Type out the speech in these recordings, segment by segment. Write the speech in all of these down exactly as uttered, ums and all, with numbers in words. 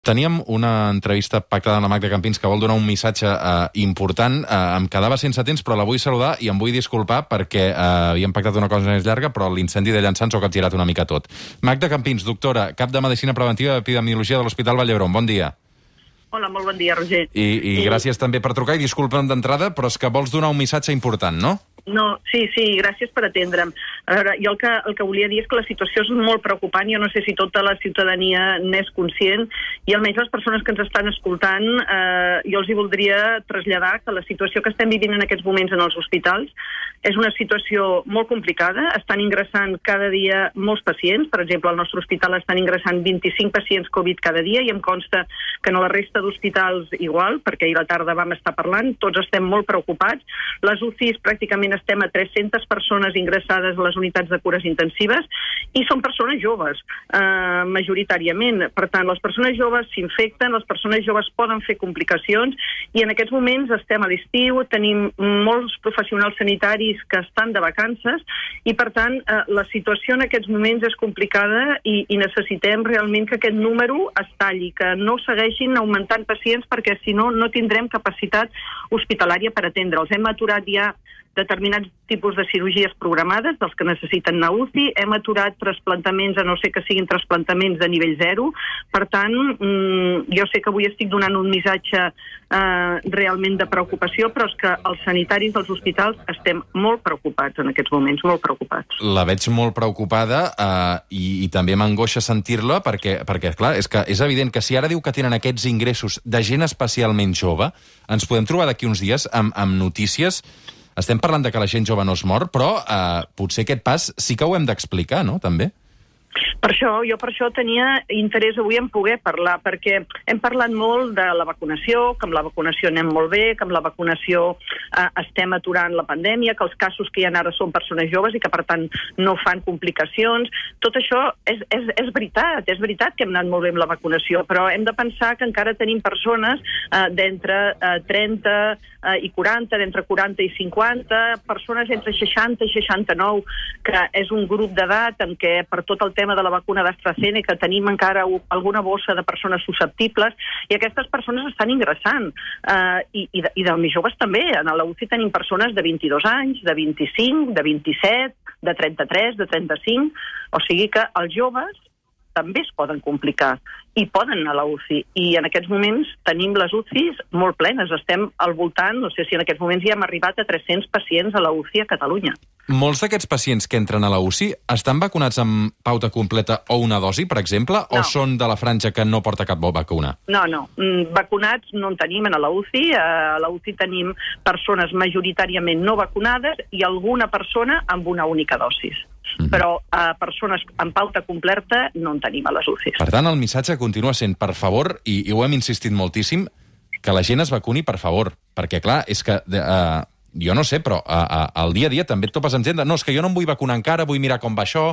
Teníem una entrevista pactada amb la Magda Campins que vol donar un missatge eh, important. Eh, em quedava sense temps, però la vull saludar i em vull disculpar perquè eh, havíem pactat una cosa més llarga, però l'incendi de Llançà ens ho ha capgirat una mica tot. Magda Campins, doctora, cap de Medicina Preventiva i Epidemiologia de l'Hospital Vall d'Hebron. Bon dia. Hola, molt bon dia, Roger. I, i, I gràcies també per trucar i disculpa'm d'entrada, però és que vols donar un missatge important, no? No, sí, sí, gràcies per atendre'm. A veure, jo el que, el que volia dir és que la situació és molt preocupant. Jo no sé si tota la ciutadania n'és conscient i almenys les persones que ens estan escoltant, eh, jo els hi voldria traslladar que la situació que estem vivint en aquests moments en els hospitals és una situació molt complicada. Estan ingressant cada dia molts pacients. Per exemple, al nostre hospital estan ingressant vint-i-cinc pacients Covid cada dia i em consta que en la resta d'hospitals igual, perquè ahir a la tarda vam estar parlant, tots estem molt preocupats. Les U C Is pràcticament estem a tres-centes persones ingressades a les unitats de cures intensives i són persones joves, eh, majoritàriament. Per tant, les persones joves s'infecten, les persones joves poden fer complicacions i en aquests moments estem a l'estiu, tenim molts professionals sanitaris que estan de vacances i, per tant, eh, la situació en aquests moments és complicada i, i necessitem realment que aquest número es talli, que no segueixin augmentant pacients perquè, si no, no tindrem capacitat hospitalària per atendre'ls. Hem aturat ja determinats tipus de cirurgies programades, dels que necessiten anar a U C I, hem aturat trasplantaments, a no ser que siguin trasplantaments de nivell zero. Per tant, mmm, jo sé que avui estic donant un missatge eh, realment de preocupació, però és que els sanitaris dels hospitals estem molt preocupats en aquests moments, molt preocupats. La veig molt preocupada eh, i, i també m'angoixa sentir-la perquè, perquè, clar, és que és evident que si ara diu que tenen aquests ingressos de gent especialment jove, ens podem trobar d'aquí uns dies amb, amb notícies. Estem parlant de que la gent jove no es mor, però eh, potser aquest pas sí que ho hem d'explicar, no?, també? Per això, jo per això tenia interès avui en poder parlar, perquè hem parlat molt de la vacunació, que amb la vacunació anem molt bé, que amb la vacunació eh, estem aturant la pandèmia, que els casos que hi ha ara són persones joves i que, per tant, no fan complicacions. Tot això és, és, és veritat, és veritat que hem anat molt bé amb la vacunació, però hem de pensar que encara tenim persones eh, d'entre eh, trenta eh, i quaranta, d'entre quaranta i cinquanta, persones entre seixanta i seixanta-nou, que és un grup d'edat en què, per tot el tema de la vacuna d'AstraZeneca, tenim encara alguna bossa de persones susceptibles i aquestes persones estan ingressant. Uh, i, i, de, I de més joves també. En la U C I tenim persones de vint-i-dos anys, de vint-i-cinc, de vint-i-set, de trenta-tres, de trenta-cinc. O sigui que els joves també es poden complicar i poden anar a la U C I. I en aquests moments tenim les U C Is molt plenes. Estem al voltant, no sé si en aquests moments ja hem arribat a tres-cents pacients a la U C I a Catalunya. Molts d'aquests pacients que entren a la U C I estan vacunats amb pauta completa o una dosi, per exemple, no. O són de la franja que no porta cap vacuna? No, no. Mm, vacunats no en tenim a la U C I. A la U C I tenim persones majoritàriament no vacunades i alguna persona amb una única dosi. Mm-hmm. Però a uh, persones amb pauta completa no en tenim a les U C Is. Per tant, el missatge continua sent, per favor, i, i ho hem insistit moltíssim, que la gent es vacuni, per favor. Perquè, clar, és que... Uh, jo no sé, però uh, uh, al dia a dia també et topes amb gent de no, és que jo no em vull vacunar encara, vull mirar com va això,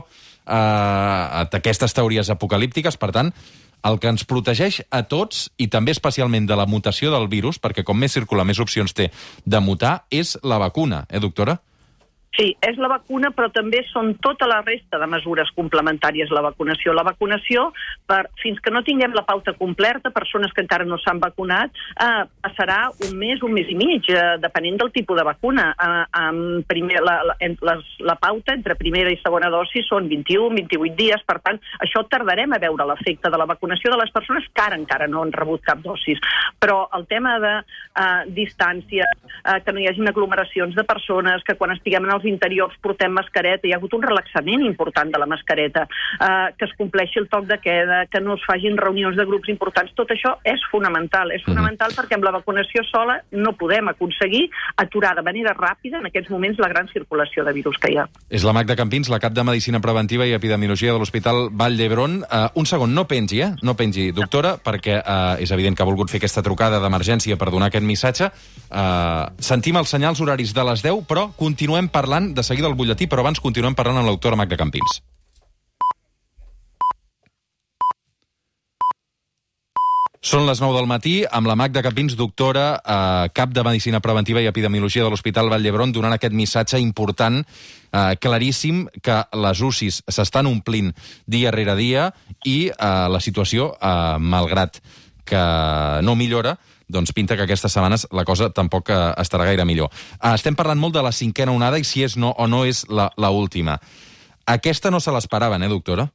uh, aquestes teories apocalíptiques. Per tant, el que ens protegeix a tots, i també especialment de la mutació del virus, perquè com més circula, més opcions té de mutar, és la vacuna, eh, doctora? Sí, és la vacuna, però també són tota la resta de mesures complementàries la vacunació. La vacunació, per, fins que no tinguem la pauta completa, persones que encara no s'han vacunat, eh, passarà un mes, un mes i mig, eh, depenent del tipus de vacuna. Eh, amb primer, la, la, les, la pauta entre primera i segona dosi són vint-i-un a vint-i-vuit dies, per tant, això tardarem a veure l'efecte de la vacunació de les persones que ara encara no han rebut cap dosis. Però el tema de eh, distància, eh, que no hi hagi aglomeracions de persones, que quan estiguem en els interiors portem mascareta, hi ha hagut un relaxament important de la mascareta, eh, que es compleixi el toc de queda, que no es facin reunions de grups importants, tot això és fonamental. És fonamental mm-hmm. perquè amb la vacunació sola no podem aconseguir aturar de manera ràpida en aquests moments la gran circulació de virus que hi ha. És la Magda Campins, la cap de Medicina Preventiva i Epidemiologia de l'Hospital Vall d'Hebron. Uh, un segon, no pengi, eh? No pengi, doctora, perquè uh, és evident que ha volgut fer aquesta trucada d'emergència per donar aquest missatge. Uh, sentim els senyals horaris de les deu, però continuem parlant de seguida al butlletí, però abans continuem parlant amb la doctora Magda Campins. Són les nou del matí, amb la Magda Campins, doctora, eh, cap de Medicina Preventiva i Epidemiologia de l'Hospital Vall d'Hebron, donant aquest missatge important, eh, claríssim, que les U C Is s'estan omplint dia rere dia i eh, la situació, eh, malgrat que no millora, doncs pinta que aquestes setmanes la cosa tampoc eh, estarà gaire millor. Eh, estem parlant molt de la cinquena onada i si és no o no és la, la última. Aquesta no se l'esperaven, eh, doctora?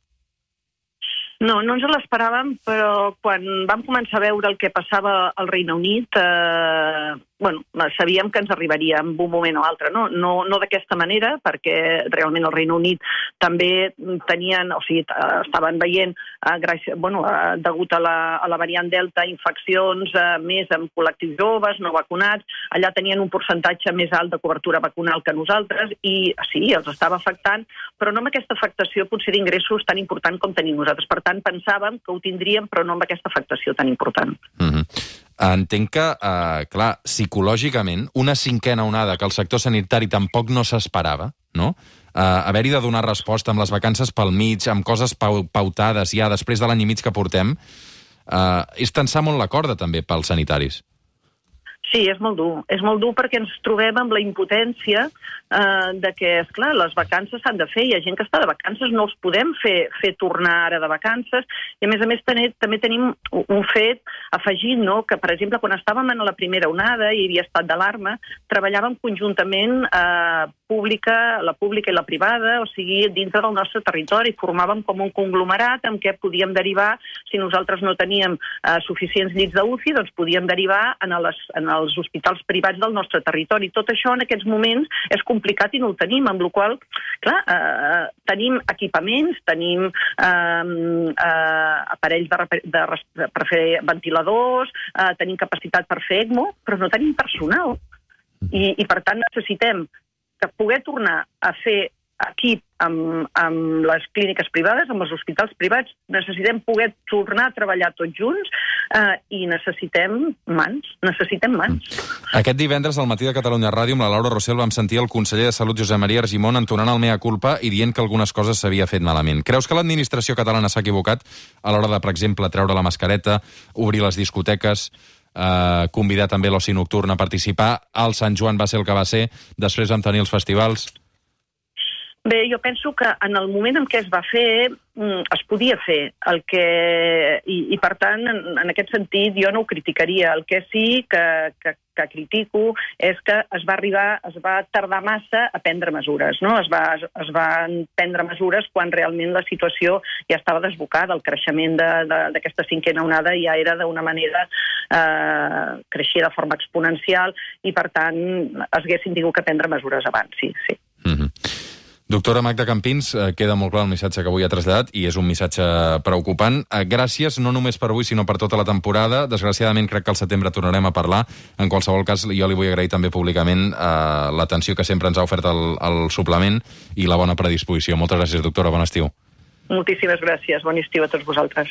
No, no ens l'esperàvem, però quan vam començar a veure el que passava al Regne Unit, eh, bueno, sabíem que ens arribaria en un moment o altre. No, no, no d'aquesta manera, perquè realment el Regne Unit també tenien, o sigui, estaven veient, eh, gràcies, bueno, eh, degut a la, a la variant Delta, infeccions eh, més amb col·lectius joves, no vacunats. Allà tenien un percentatge més alt de cobertura vacunal que nosaltres i sí, els estava afectant, però no amb aquesta afectació potser d'ingressos tan important com tenim nosaltres. Per tant, pensàvem que ho tindríem, però no amb aquesta afectació tan important. Mm-hmm. Entenc que, eh, clar, psicològicament, una cinquena onada que el sector sanitari tampoc no s'esperava, no? Eh, haver-hi de donar resposta amb les vacances pel mig, amb coses pau pautades ja després de l'any i mig que portem, eh, és tensar molt la corda també pels sanitaris. Sí, és molt dur. És molt dur perquè ens trobem amb la impotència eh, de que, esclar, les vacances s'han de fer. Hi ha gent que està de vacances, no els podem fer, fer tornar ara de vacances. I, a més a més, també, també tenim un fet afegit, no?, que, per exemple, quan estàvem en la primera onada i hi havia estat d'alarma, treballàvem conjuntament eh, pública, la pública i la privada, o sigui, dintre del nostre territori. Formàvem com un conglomerat en què podíem derivar, si nosaltres no teníem eh, suficients llits d'U C I, doncs podíem derivar en les, en els hospitals privats del nostre territori. Tot això en aquests moments és complicat i no ho tenim, amb la qual cosa, clar, eh, tenim equipaments, tenim eh, eh, aparells de, de, de, per fer ventiladors, eh, tenim capacitat per fer ECMO, però no tenim personal. I, i per tant necessitem que poder tornar a fer equip amb, amb les clíniques privades, amb els hospitals privats, necessitem poder tornar a treballar tots junts eh, i necessitem mans, necessitem mans. Aquest divendres al Matí de Catalunya Ràdio amb la Laura Rossell vam sentir el conseller de Salut Josep Maria Argimon entonant el mea culpa i dient que algunes coses s'havia fet malament. Creus que l'administració catalana s'ha equivocat a l'hora de, per exemple, treure la mascareta, obrir les discoteques, eh, convidar també l'oci nocturn a participar? El Sant Joan va ser el que va ser, després vam tenir els festivals. Bé, jo penso que en el moment en què es va fer, es podia fer. El que, i, i per tant, en, en aquest sentit, jo no ho criticaria. El que sí que, que, que critico és que es va arribar, es va tardar massa a prendre mesures, no? Es va, es van prendre mesures quan realment la situació ja estava desbocada. El creixement d'aquesta cinquena onada ja era d'una manera eh, creixia de forma exponencial i, per tant, es haguessin tingut que prendre mesures abans, sí, sí. Mm-hmm. Doctora Magda Campins, eh, queda molt clar el missatge que avui ha traslladat i és un missatge preocupant. Eh, gràcies, no només per avui, sinó per tota la temporada. Desgraciadament, crec que al setembre tornarem a parlar. En qualsevol cas, jo li vull agrair també públicament eh, l'atenció que sempre ens ha ofert el, el suplement i la bona predisposició. Moltes gràcies, doctora. Bon estiu. Moltíssimes gràcies. Bon estiu a tots vosaltres.